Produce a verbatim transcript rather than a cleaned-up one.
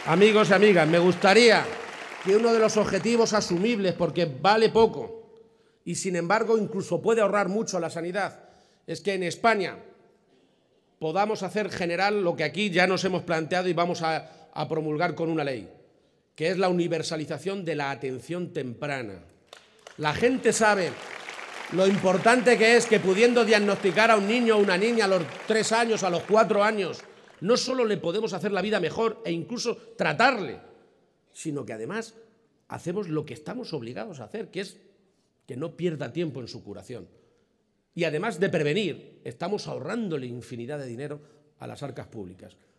Amigos y amigas, me gustaría que uno de los objetivos asumibles, porque vale poco y sin embargo incluso puede ahorrar mucho a la sanidad, es que en España podamos hacer general lo que aquí ya nos hemos planteado y vamos a, a promulgar con una ley, que es la universalización de la atención temprana. La gente sabe lo importante que es que, pudiendo diagnosticar a un niño o una niña a los tres años, a los cuatro años, no solo le podemos hacer la vida mejor e incluso tratarle, sino que además hacemos lo que estamos obligados a hacer, que es que no pierda tiempo en su curación. Y además de prevenir, estamos ahorrándole infinidad de dinero a las arcas públicas.